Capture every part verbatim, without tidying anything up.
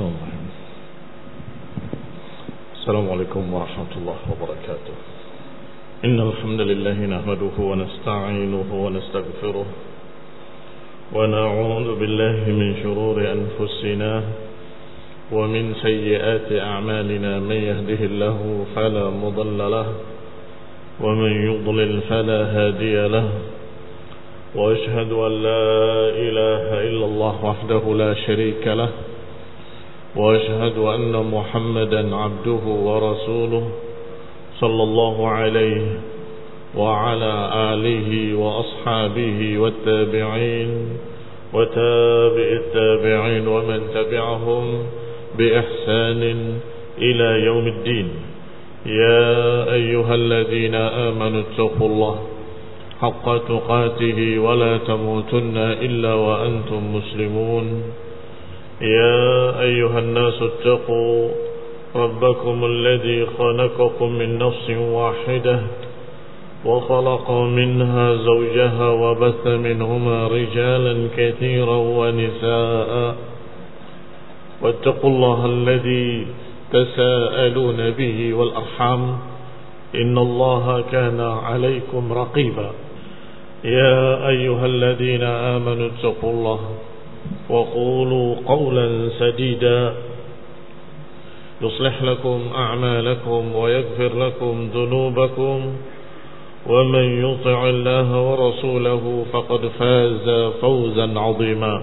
Bismillahirrahmanirrahim. Assalamualaikum warahmatullahi wabarakatuh. Innal hamdalillah nahmaduhu wa nasta'inuhu wa nastaghfiruh wa na'udzu billahi min shururi anfusina wa min sayyiati a'malina may yahdihillahu fala mudilla lahu wa man yudlil fala hadiya lahu. وأشهد أن لا إله إلا الله وحده لا شريك له وأشهد أن محمدا عبده ورسوله صلى الله عليه وعلى آله وأصحابه والتابعين وتابع التابعين ومن تبعهم بإحسان إلى يوم الدين. يا أيها الذين آمنوا اتقوا الله حق تقاته ولا تموتن إلا وأنتم مسلمون. يا أيها الناس اتقوا ربكم الذي خلقكم من نفس واحدة وخلق منها زوجها وبث منهما رجالا كثيرا ونساء واتقوا الله الذي تساءلون به والأرحام إن الله كان عليكم رقيبا. يا أيها الذين آمنوا اتقوا الله وقولوا قولا سديدا يصلح لكم أعمالكم ويغفر لكم ذنوبكم ومن يطع الله ورسوله فقد فاز فوزا عظيما.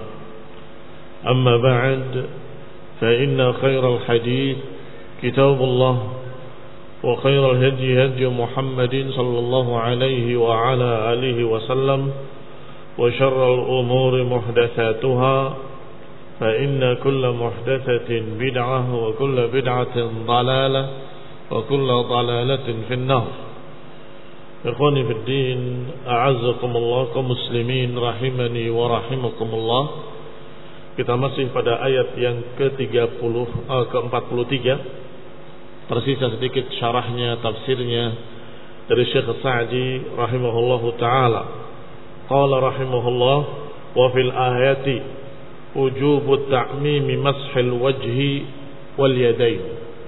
أما بعد فإن خير الحديث كتاب الله وخير الهدي هدي محمد صلى الله عليه وعلى آله وسلم وشر الأمور محدثاتها فإن كل محدثة بدعة وكل بدعة ضلالة وكل ضلالة في النار. إخواني في الدين أعزكم الله كمسلمين rahimani wa rahimakumullah. Kita masih pada ayat yang ke tiga puluh, uh, ke empat puluh tiga. Tersisa sedikit syarahnya, tafsirnya dari Syekh Sa'di rahimahullahu ta'ala. Qala rahimahullah wa fil ayati wujubu ta'mimi mashil wajhi wal yadain.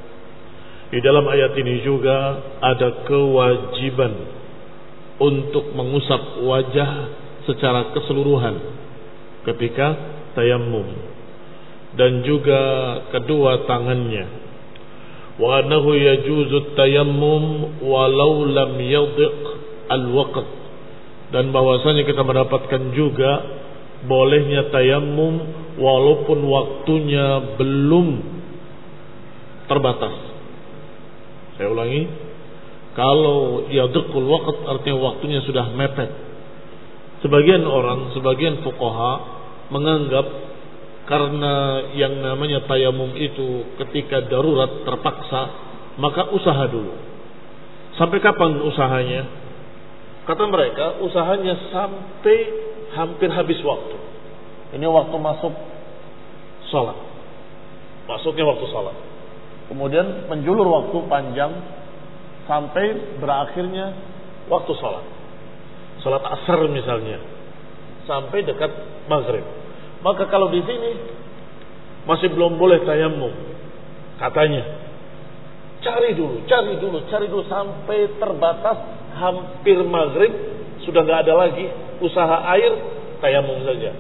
Di dalam ayat ini juga ada kewajiban untuk mengusap wajah secara keseluruhan ketika tayammum dan juga kedua tangannya. Wa annahu yajuzu tayammum walau lam yadhiq al-waqt, dan bahwasanya kita mendapatkan juga bolehnya tayammum walaupun waktunya belum terbatas. Saya ulangi, kalau yadhiqul waqt artinya waktunya sudah mepet. Sebagian orang, sebagian fuqaha menganggap karena yang namanya tayamum itu ketika darurat terpaksa, maka usaha dulu. Sampai kapan usahanya? Kata mereka, usahanya sampai hampir habis waktu. Ini waktu masuk sholat, masuknya waktu sholat. Kemudian menjulur waktu panjang sampai berakhirnya waktu sholat. Sholat asar misalnya, sampai dekat maghrib. Maka kalau di sini masih belum boleh tayammum, katanya cari dulu, cari dulu, cari dulu sampai terbatas hampir maghrib, sudah nggak ada lagi usaha air, tayammum saja.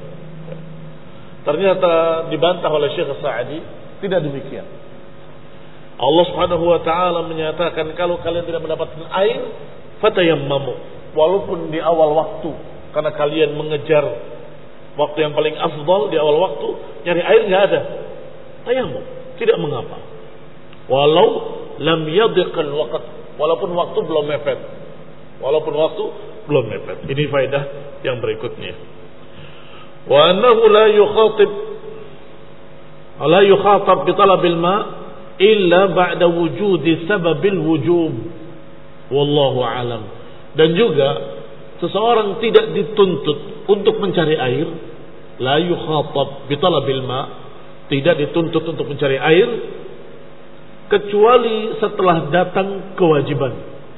Ternyata dibantah oleh Syekh Sa'di, tidak demikian. Allah Subhanahu wa taala menyatakan kalau kalian tidak mendapatkan air, fatayammamu, walaupun di awal waktu, karena kalian mengejar waktu yang paling afdal di awal waktu, nyari air nggak ada, tayammum, tidak mengapa. Walau lam yadhiqal waqt, walaupun waktu belum mepet, walaupun waktu belum mepet. Ini faedah yang berikutnya. Wa annahu la yukhatib, la yukhatab bi talabil ma illa ba'da wujudi sababil wujub. Wallahu alam. Dan juga seseorang tidak dituntut untuk mencari air, la yukhatab bi talabil ma, tidak dituntut untuk mencari air kecuali setelah datang kewajiban,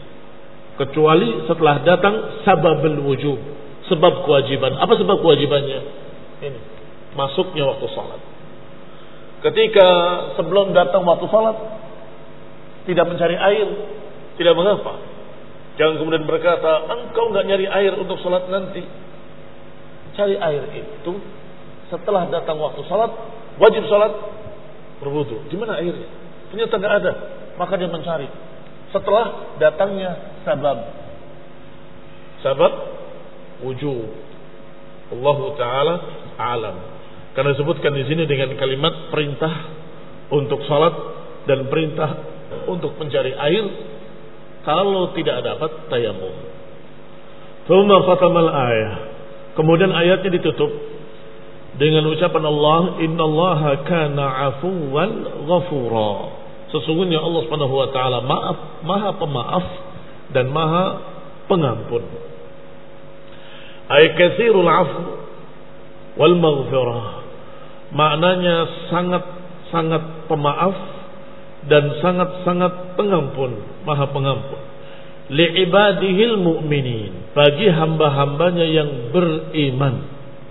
kecuali setelah datang sababul wujub, sebab kewajiban. Apa sebab kewajibannya? Ini masuknya waktu salat. ketika sebelum datang waktu salat tidak mencari air, tidak mengapa. Jangan kemudian berkata, engkau enggak nyari air untuk salat nanti. Cari air itu setelah datang waktu salat, wajib salat, berwudu. Di mana airnya? Ternyata enggak ada, maka dia mencari. Setelah datangnya sabab. Sabab wujud. Allah Ta'ala alam. Karena disebutkan di sini dengan kalimat perintah untuk salat dan perintah untuk mencari air. Kalau tidak dapat tayamum. Tsumma khatamal ayah. Kemudian ayatnya ditutup dengan ucapan Allah, innallaha kana 'afuwan ghafura. Sesungguhnya Allah Subhanahu wa taala maaf, maha pemaaf dan maha pengampun. Ay katsirul 'afw wal maghfirah. Maknanya sangat-sangat pemaaf dan sangat-sangat pengampun, maha pengampun. Li'ibadihil mu'minin, bagi hamba-hambanya yang beriman.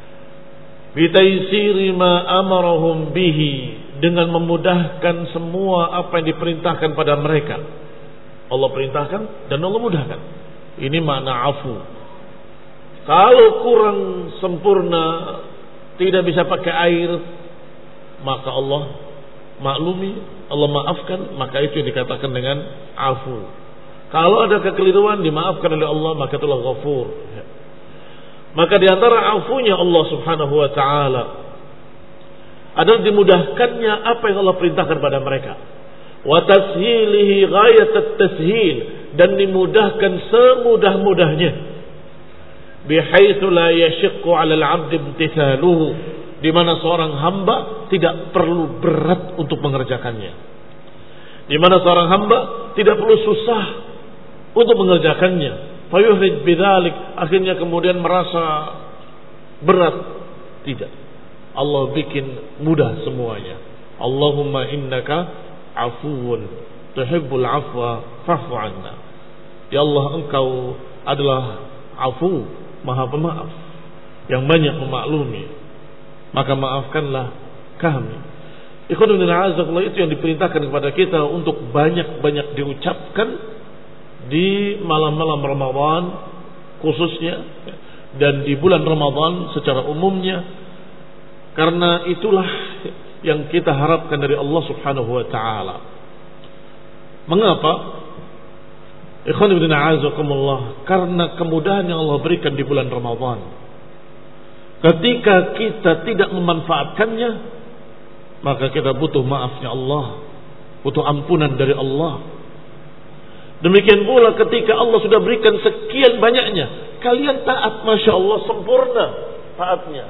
Bitaisiri ma amarahum bihi, dengan memudahkan semua apa yang diperintahkan pada mereka. Allah perintahkan dan Allah mudahkan. Ini makna afu. Kalau kurang sempurna, tidak bisa pakai air, maka Allah maklumi, Allah maafkan, maka itu yang dikatakan dengan afu. Kalau ada kekeliruan dimaafkan oleh Allah, maka itulah ghafur. Maka di antara afunya Allah Subhanahu wa taala adalah dimudahkannya apa yang Allah perintahkan pada mereka. Wa tashilihi ghayat at-tashil, dan dimudahkan semudah-mudahnya. Bihaitsu la yashiqqu 'ala al-'abd imtithaluhu, di mana seorang hamba tidak perlu berat untuk mengerjakannya. Di mana seorang hamba tidak perlu susah untuk mengerjakannya. Fayuhrij bidzalik, akhirnya kemudian merasa berat. Tidak. Allah bikin mudah semuanya. Allahumma innaka afuwun tuhibbul afwa fa'fu 'anna. Ya Allah, engkau adalah afu, maha pemaaf, yang banyak memaklumi, maka maafkanlah kami. Ikhwan fillah, azakallah, itu yang diperintahkan kepada kita untuk banyak-banyak diucapkan di malam-malam Ramadan khususnya, dan di bulan Ramadan secara umumnya, karena itulah yang kita harapkan dari Allah Subhanahu wa taala. Mengapa? Ikhwan fillah, azakumullah, karena kemudahan yang Allah berikan di bulan Ramadan. Ketika kita tidak memanfaatkannya, maka kita butuh maafnya Allah, butuh ampunan dari Allah. Demikian pula ketika Allah sudah berikan sekian banyaknya, kalian taat, masya Allah, sempurna taatnya.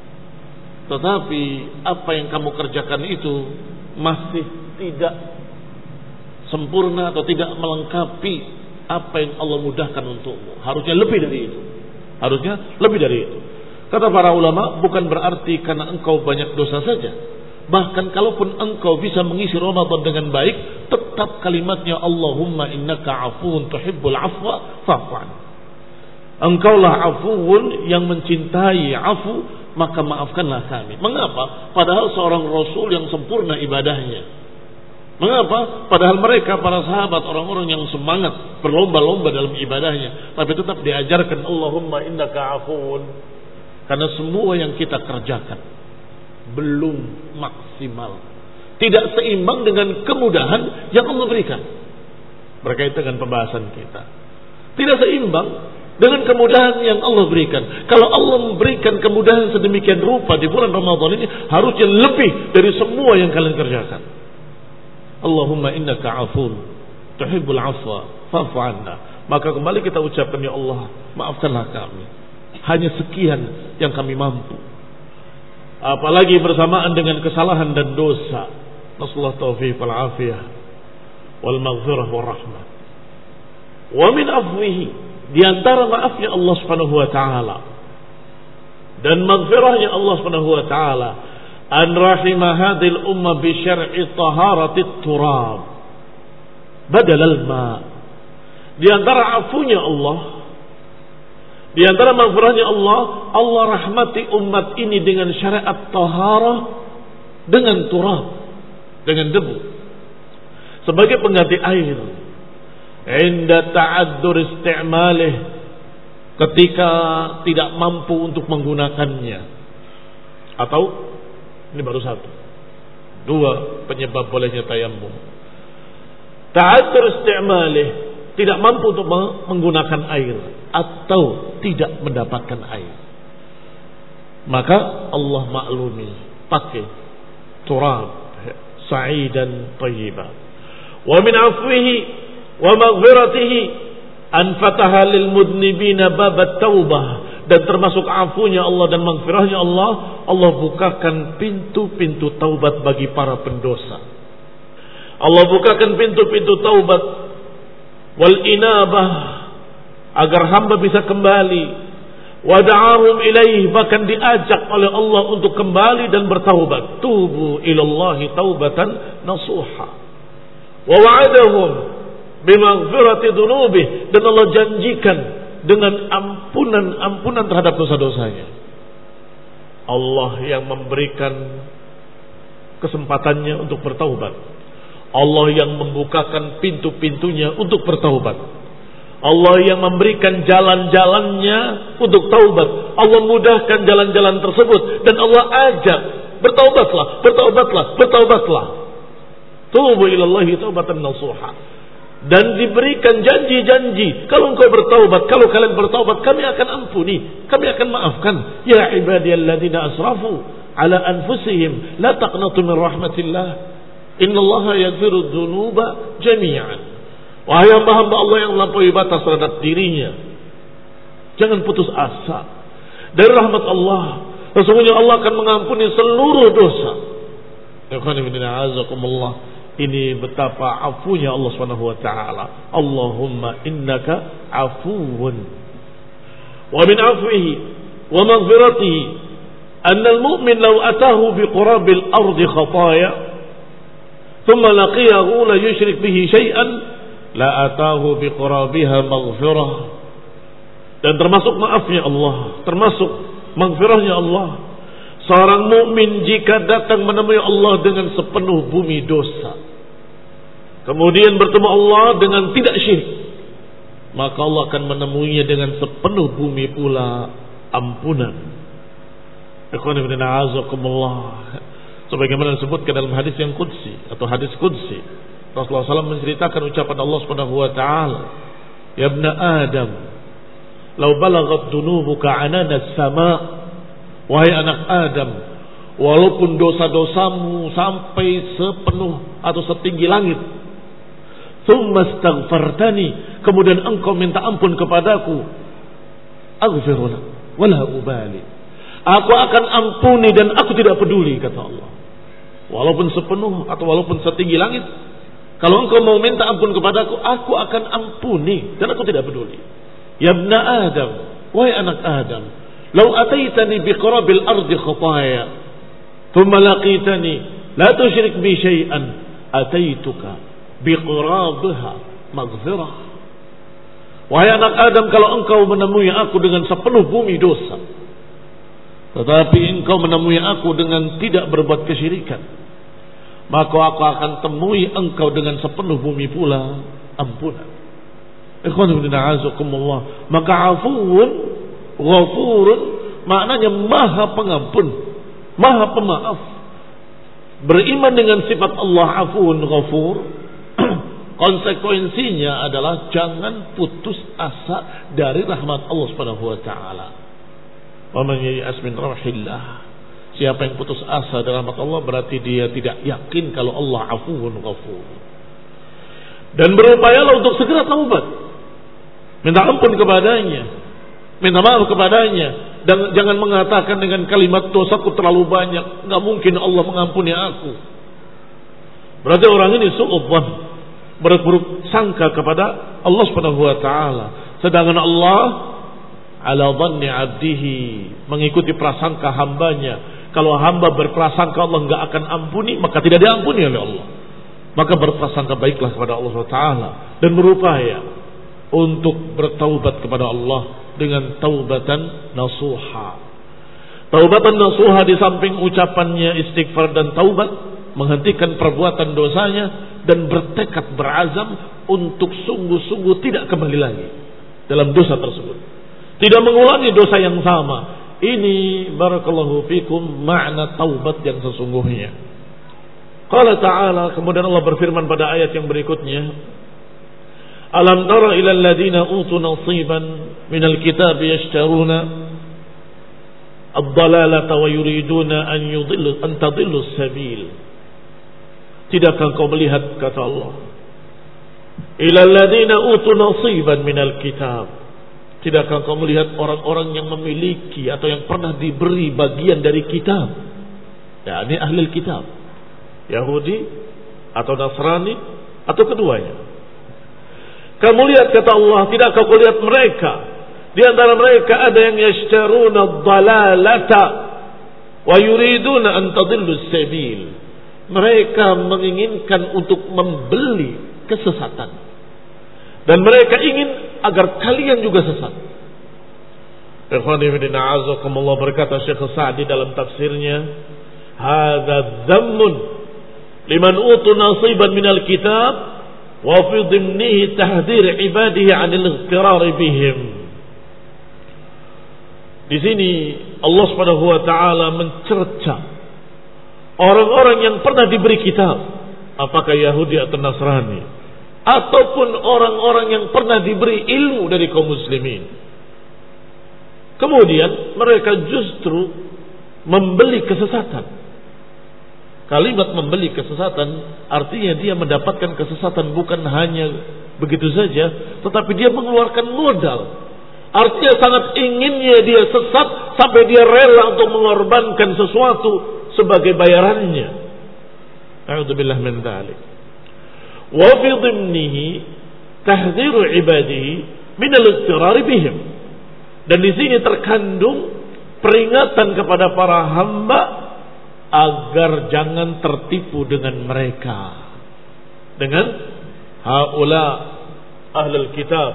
Tetapi apa yang kamu kerjakan itu masih tidak sempurna atau tidak melengkapi apa yang Allah mudahkan untukmu. Harusnya lebih dari itu. Harusnya lebih dari itu. Kata para ulama, bukan berarti karena engkau banyak dosa saja. Bahkan kalaupun engkau bisa mengisi Ramadan dengan baik, tetap kalimatnya Allahumma innaka afuwun tuhibbul afwa fa'fu 'anni. Engkaulah afuwun, yang mencintai afu, maka maafkanlah kami. Mengapa? Padahal seorang Rasul yang sempurna ibadahnya. Mengapa? Padahal mereka para sahabat orang-orang yang semangat berlomba-lomba dalam ibadahnya, tapi tetap diajarkan Allahumma innaka afuwun. Karena semua yang kita kerjakan belum maksimal, tidak seimbang dengan kemudahan yang Allah berikan. Berkaitan dengan pembahasan kita, tidak seimbang dengan kemudahan yang Allah berikan. Kalau Allah memberikan kemudahan sedemikian rupa di bulan Ramadan ini, harusnya lebih dari semua yang kalian kerjakan. Allahumma innaka afun tuhibbul afwa fa'fu 'anna. Maka kembali kita ucapkan, ya Allah, maafkanlah kami, hanya sekian yang kami mampu. Apalagi bersamaan dengan kesalahan dan dosa. Nasallahu taufiq wal afiyah wal maghfirah wal rahmah. Wa min afwihi, di antara maafnya Allah Subhanahu wa taala dan maghfirahnya Allah Subhanahu wa taala, an rahima hadhil umma bi syar'i taharatit turab badal al-ma. Di antara afunya Allah, di antara maghfirahnya Allah, Allah rahmati umat ini dengan syariat taharah dengan turab, dengan debu sebagai pengganti air. Inda ta'addur isti'malih, ketika tidak mampu untuk menggunakannya. Atau ini baru satu, dua penyebab bolehnya tayammum. Ta'addur isti'malih, tidak mampu untuk menggunakan air atau tidak mendapatkan air, maka Allah maklumi, pakai turab sa'idan tayyiban. Wa min afwihi wa maghfiratihi an fataha lil mudnibina babat taubah, dan termasuk afunya Allah dan maghfirahnya Allah, Allah bukakan pintu-pintu taubat bagi para pendosa. Allah bukakan pintu-pintu taubat wal inabah, agar hamba bisa kembali. Wa da'ahum ilaih, bahkan diajak oleh Allah untuk kembali dan bertaubat. Tubu ilallahi taubatan nasuha. Wa wa'adahum bimaghfirati dzunubih, dan Allah janjikan dengan ampunan-ampunan terhadap dosa-dosanya. Allah yang memberikan kesempatannya untuk bertaubat. Allah yang membukakan pintu-pintunya untuk bertaubat. Allah yang memberikan jalan-jalannya untuk taubat. Allah mudahkan jalan-jalan tersebut, dan Allah ajak, bertaubatlah, bertaubatlah, bertaubatlah. Tubu ilallahi taubatan nasuha. Dan diberikan janji-janji, kalau engkau bertaubat, kalau kalian bertaubat, kami akan ampuni, kami akan maafkan. Ya ibadiyalladzina asrafu ala anfusihim la taqnatu min rahmatillah, innallaha yaghfiru dzunuba jami'an. Wahai hamba-hamba Allah yang melampaui batas terhadap dirinya, jangan putus asa dari rahmat Allah. Sesungguhnya Allah akan mengampuni seluruh dosa. Ini betapa afunya Allah Subhanahu wa taala. Allahumma innaka afuwun. Wa min afwihi wa maghfiratihi anna al-mu'min law atahu bi qurabil ardi khataaya thumma laqiyahu la yushrik bihi syai'an la atahu bi qurabiha maghfirah. Dan termasuk maafnya Allah, termasuk maghfirahnya Allah, seorang mukmin jika datang menemui Allah dengan sepenuh bumi dosa, kemudian bertemu Allah dengan tidak syirik, maka Allah akan menemuinya dengan sepenuh bumi pula ampunan. Ikhwan fillah a'azakumullah. Sebagaimana disebutkan dalam hadis yang qudsi atau hadis qudsi, Rasulullah shallallahu alaihi wasallam menceritakan ucapan Allah Subhanahu wa taala, "Ya ibna Adam, law balaghat dunubuka anana as-sama'." Wahai anak Adam, walaupun dosa-dosamu sampai sepenuh atau setinggi langit, tsumma astaghfartani, kemudian engkau minta ampun kepadaku, aghfir lak wala ubali, aku akan ampuni dan aku tidak peduli, kata Allah. Walaupun sepenuh atau walaupun setinggi langit, kalau engkau mau minta ampun kepadaku, aku akan ampuni dan aku tidak peduli. Ya ibna Adam, wahai anak Adam, lau ataitani biqarabil ardi khataaya thumma laqitani la tusyrik bi syai'an ataituka biqarabiha maghfirah. Wahai anak Adam, kalau engkau menemui aku dengan sepenuh bumi dosa, tetapi engkau menemui aku dengan tidak berbuat kesyirikan, maka aku akan temui engkau dengan sepenuh bumi pula ampunan. Ikhwan fillah a'azakumullah. Maka afuun Ghafurun maknanya maha pengampun, maha pemaaf. Beriman dengan sifat Allah afuun ghafur, konsekuensinya adalah jangan putus asa dari rahmat Allah Subhanahu wa taala. Wa man ya'as min rahillah, siapa yang putus asa dari rahmat Allah berarti dia tidak yakin kalau Allah afuun ghafur. Dan berupayalah untuk segera taubat, minta ampun kepadanya, minta maaf kepadanya, dan jangan mengatakan dengan kalimat dosaku terlalu banyak, nggak mungkin Allah mengampuni aku. Berarti orang ini su'udzan, berburuk sangka kepada Allah Subhanahu wa taala. Sedangkan Allah ala dhanni 'abdihi, mengikuti prasangka hambanya. Kalau hamba berprasangka Allah nggak akan ampuni, maka tidak diampuni oleh Allah. Maka berprasangka baiklah kepada Allah Subhanahu wa taala dan berupaya untuk bertaubat kepada Allah dengan taubatan nasuha. Taubatan nasuha di samping ucapannya istighfar dan taubat, menghentikan perbuatan dosanya dan bertekad berazam untuk sungguh-sungguh tidak kembali lagi dalam dosa tersebut. Tidak mengulangi dosa yang sama. Ini barakallahu fikum makna taubat yang sesungguhnya. Qala ta'ala, kemudian Allah berfirman pada ayat yang berikutnya, Alam tara ila alladhina utu nasiban minal kitab yashtaruna ad-dalalata wa yuriduna an yudillu an tadillu sabil. Tidakkah kau melihat, kata Allah, ila alladhina utu nasiban minal kitab, tidakkah kau melihat orang-orang yang memiliki atau yang pernah diberi bagian dari kitab, yakni ahli kitab, Yahudi atau Nasrani atau keduanya. Kamu lihat, kata Allah, tidakkah kau lihat mereka, di antara mereka ada yang yashtaruna ad-dalalata wa yuriduna an tadillu sabil. Mereka menginginkan untuk membeli kesesatan dan mereka ingin agar kalian juga sesat. Ikhwani fillah, a'azakumullah, berkata Syekh Sa'di dalam tafsirnya, hadza dhammun liman utu nasiban minal kitab wa fi dhimnihi tahdhir ibadihi 'anil ightirar bihim. Di sini Allah Subhanahu wa taala mencerca orang-orang yang pernah diberi kitab, apakah Yahudi atau Nasrani, ataupun orang-orang yang pernah diberi ilmu dari kaum muslimin. Kemudian mereka justru membeli kesesatan. Kalimat membeli kesesatan artinya dia mendapatkan kesesatan bukan hanya begitu saja, tetapi dia mengeluarkan modal. Artinya sangat inginnya dia sesat sampai dia rela untuk mengorbankan sesuatu sebagai bayarannya. A'udzubillah min dzalik. Wa fi dhimnihi tahdhiru ibadihi min al-ightirar bihim. Dan di sini terkandung peringatan kepada para hamba agar jangan tertipu dengan mereka, dengan haula ahlul kitab,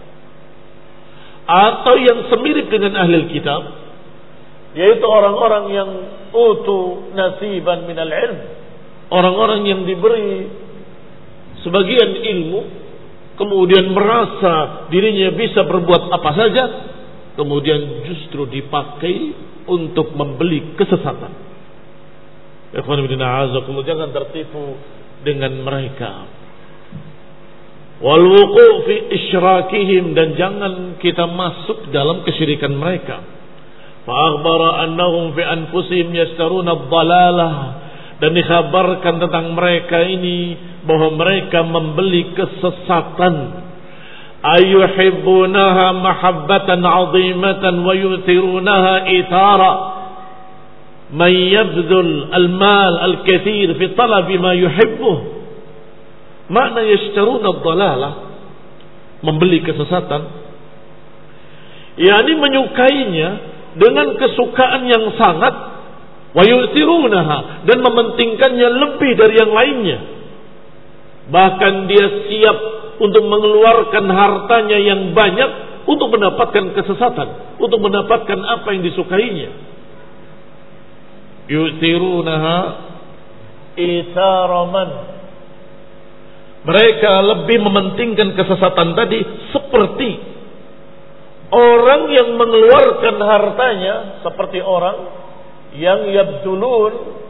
atau yang semirip dengan ahlul kitab, yaitu orang-orang yang utu nasiban minal ilm, orang-orang yang diberi sebagian ilmu, kemudian merasa dirinya bisa berbuat apa saja, kemudian justru dipakai untuk membeli kesesatan. Ikhwan fillah, a'azakumullah, jangan tertipu dengan mereka. Wal wuqu' fi isyrakihim, dan jangan kita masuk dalam kesyirikan mereka. Fa akhbara annahum fi anfusihim yashtaruna ad-dalalah, dan dikhabarkan tentang mereka ini bahwa mereka membeli kesesatan. Ayuhibbunaha mahabbatan 'azimatan wa yuthirunaha ithara man yabdhul al-mal al-kathir fi talabi ma yuhibbuh. Makna yashtaruna ad-dalalah, membeli kesesatan, yakni menyukainya dengan kesukaan yang sangat, wa yu'tirunaha, dan mementingkannya lebih dari yang lainnya. Bahkan dia siap untuk mengeluarkan hartanya yang banyak untuk mendapatkan kesesatan, untuk mendapatkan apa yang disukainya. Yu'tirunaha itharaman, mereka lebih mementingkan kesesatan tadi seperti orang yang mengeluarkan hartanya, seperti orang yang yabdulun,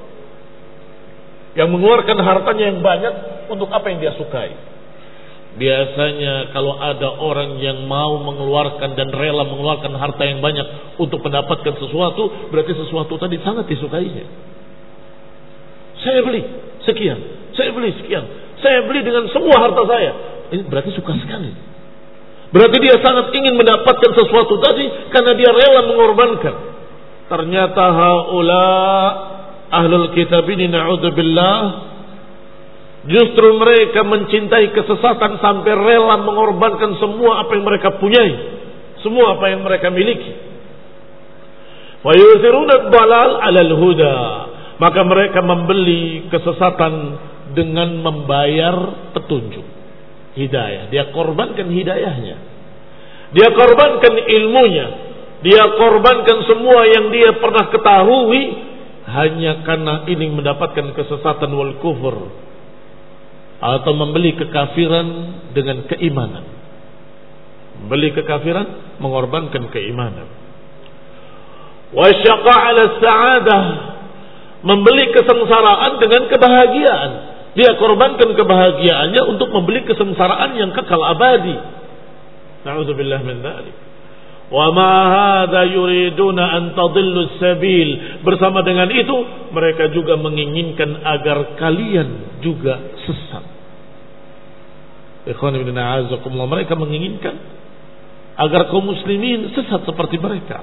yang mengeluarkan hartanya yang banyak untuk apa yang dia sukai. Biasanya kalau ada orang yang mau mengeluarkan dan rela mengeluarkan harta yang banyak untuk mendapatkan sesuatu, berarti sesuatu tadi sangat disukainya. Saya beli sekian, saya beli sekian, saya beli dengan semua harta saya. Ini berarti suka sekali. Berarti dia sangat ingin mendapatkan sesuatu tadi karena dia rela mengorbankan. Ternyata haula ahlul kitab ini, na'udzubillah, justru mereka mencintai kesesatan sampai rela mengorbankan semua apa yang mereka punyai, semua apa yang mereka miliki. Wa yusiruna ad-dalal 'alal huda, maka mereka membeli kesesatan dengan membayar petunjuk, hidayah. Dia korbankan hidayahnya, dia korbankan ilmunya dia korbankan semua yang dia pernah ketahui hanya karena ingin mendapatkan kesesatan wal kufur, atau membeli kekafiran dengan keimanan. Membeli kekafiran, mengorbankan keimanan. Wa syaqa 'ala sa'adah, membeli kesengsaraan dengan kebahagiaan. Dia korbankan kebahagiaannya untuk membeli kesengsaraan yang kekal abadi. Na'udzubillah min dzalik. Wa ma hadza yuriduna an tadillu sabil. Bersama dengan itu, mereka juga menginginkan agar kalian juga sesat. Ikhwan ibn a'azakumullah, mereka menginginkan agar kaum muslimin sesat seperti mereka.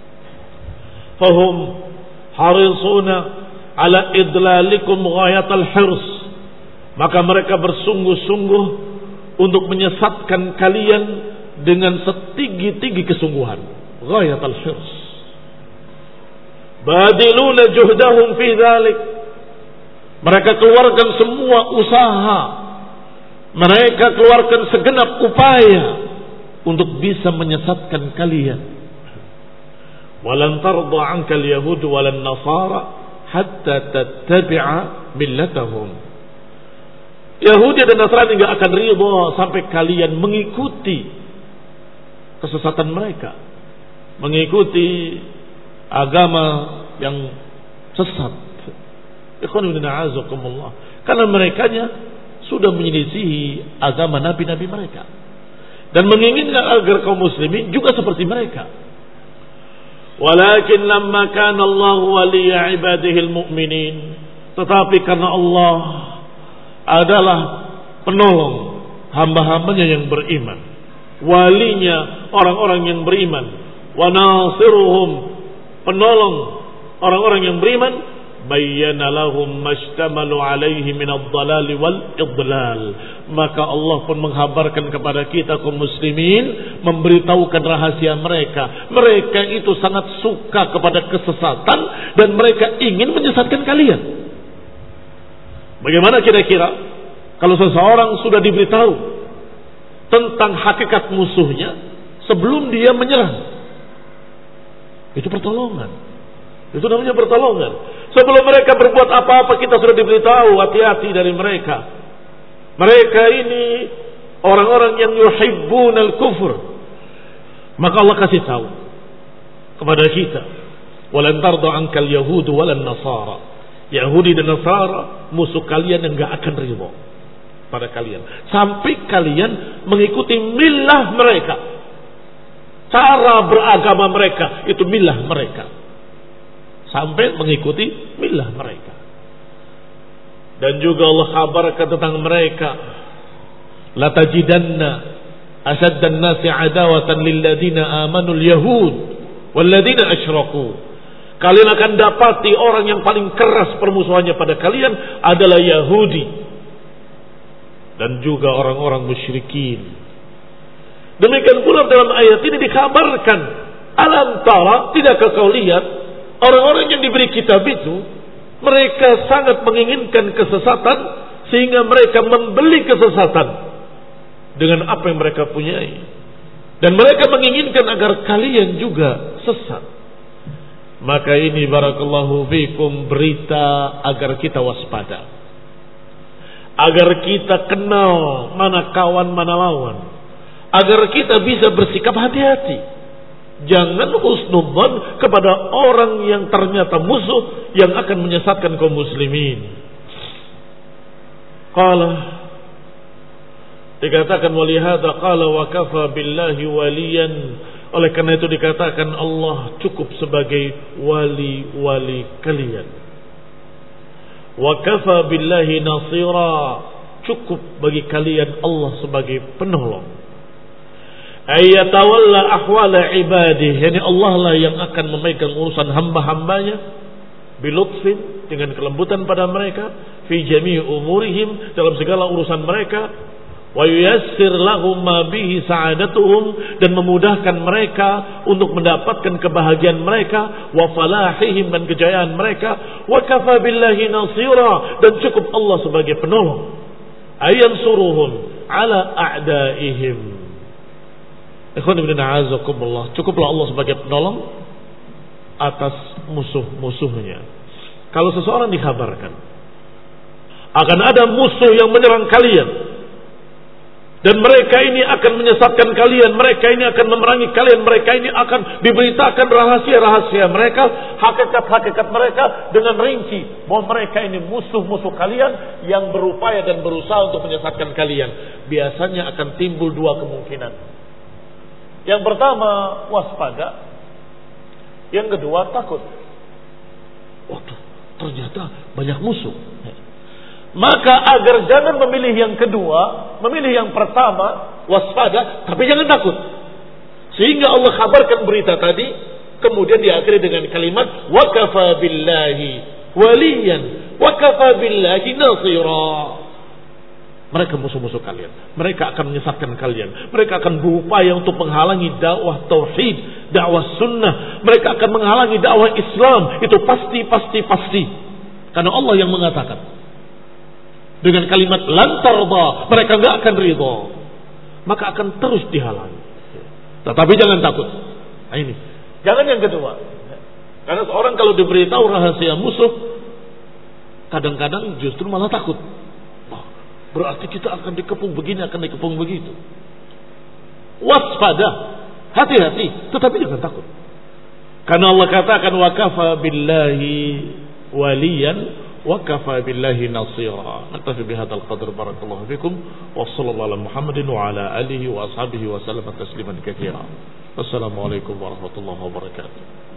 Fahum harisuna ala idlalikum ghayatal hirs. Maka mereka bersungguh-sungguh untuk menyesatkan kalian dengan setinggi-tinggi kesungguhan. Ghayatal hirs. Badiluna juhdahum fi dzalik. Mereka keluarkan semua usaha, mereka keluarkan segenap upaya untuk bisa menyesatkan kalian. Walan tarda 'anka al-yahud walan nasara hatta tattabi'a millatahum. Yahudi dan Nasrani enggak akan ridha sampai kalian mengikuti kesesatan mereka, mengikuti agama yang sesat. Ikhwan ibn a'azakumullah, karena merekanya sudah menyelisihi agama nabi-nabi mereka dan menginginkan agar kaum muslimin juga seperti mereka. Walakin lamma kana Allah waliya ibadihi almu'minin, tetapi karena Allah adalah penolong hamba-hambanya yang beriman, walinya orang-orang yang beriman, wa nasiruhum, penolong orang-orang yang beriman, bayyana lahum mashtamalu alaihi min ad-dhalal wal idlal. Maka Allah pun menghabarkan kepada kita kaum muslimin, memberitahukan rahasia mereka. Mereka itu sangat suka kepada kesesatan dan mereka ingin menyesatkan kalian. Bagaimana kira-kira kalau seseorang sudah diberitahu tentang hakikat musuhnya sebelum dia menyerang? Itu pertolongan. Itu namanya pertolongan. Sebelum mereka berbuat apa-apa, kita sudah diberitahu, hati-hati dari mereka. Mereka ini orang-orang yang yuhibbunal kufur. Maka Allah kasih tahu kepada kita, walan tarda 'ankal yahud walan nasara. Yahudi dan Nasara musuh kalian yang enggak akan ridha pada kalian sampai kalian mengikuti milah mereka. Cara beragama mereka itu milah mereka, sampai mengikuti milah mereka. Dan juga Allah kabarkan tentang mereka, la tajidanna asaddan nasi adawatan lil ladina amanu al yahud wal ladina asyraku. Kalian akan dapati orang yang paling keras permusuhannya pada kalian adalah Yahudi dan juga orang-orang musyrikin. Demikian pula dalam ayat ini dikabarkan, alam tara, tidakkah kau lihat orang-orang yang diberi kitab itu, mereka sangat menginginkan kesesatan sehingga mereka membeli kesesatan dengan apa yang mereka punyai, dan mereka menginginkan agar kalian juga sesat. Maka ini barakallahu fikum berita agar kita waspada, agar kita kenal mana kawan mana lawan, agar kita bisa bersikap hati-hati. Jangan husnudzon kepada orang yang ternyata musuh yang akan menyesatkan kaum muslimin. Qala, dikatakan walihada qala wa kafa billahi waliyan. Oleh karena itu dikatakan Allah cukup sebagai wali-wali kalian. Wa kafa billahi nasira, cukup bagi kalian Allah sebagai penolong. Ayyatawalla ahwala ibadih, yani Allah lah yang akan memegang urusan hamba-hambanya, bilutfin, dengan kelembutan pada mereka, fi jami'i umurihim, dalam segala urusan mereka, wa yuyassir lahum ma bihi sa'adatuhum, dan memudahkan mereka untuk mendapatkan kebahagiaan mereka, wa falahihim, dan kejayaan mereka, wa kafa billahi nasira, dan cukup Allah sebagai penolong, ayansuruhum ala a'daihim, Ikhwan ibn a'azakumullah, cukuplah Allah sebagai penolong atas musuh-musuhnya. Kalau seseorang dikabarkan akan ada musuh yang menyerang kalian dan mereka ini akan menyesatkan kalian, mereka ini akan memerangi kalian, mereka ini akan diberitakan rahasia-rahasia mereka, hakikat-hakikat mereka dengan rinci bahwa mereka ini musuh-musuh kalian yang berupaya dan berusaha untuk menyesatkan kalian. Biasanya akan timbul dua kemungkinan. Yang pertama, waspada. Yang kedua, takut. Waduh, ternyata banyak musuh. Maka agar jangan memilih yang kedua, memilih yang pertama, waspada, tapi jangan takut. Sehingga Allah kabarkan berita tadi, kemudian diakhiri dengan kalimat wa kafa billahi waliyan wa kafa billahi nasira. Mereka musuh-musuh kalian. Mereka akan menyesatkan kalian. Mereka akan berupaya untuk menghalangi dakwah tauhid, dakwah sunnah. Mereka akan menghalangi dakwah Islam. Itu pasti, pasti, pasti. Karena Allah yang mengatakan. Dengan kalimat lan tarda, mereka enggak akan ridha. Maka akan terus dihalangi. Tetapi jangan takut. Nah ini. Jangan yang kedua. Karena seorang kalau diberitahu rahasia musuh, kadang-kadang justru malah takut. Berarti kita akan dikepung begini, akan dikepung begitu. Waspada, hati-hati, tetapi jangan takut. Karena Allah katakan wa kafa billahi waliyan wa kafa billahi nasira. Naktafi bihadzal qadr, barakallahu fikum wa sallallahu ala Muhammadin wa ala alihi wa ashabihi wa sallam tasliman katsira. Wassalamualaikum warahmatullahi wabarakatuh.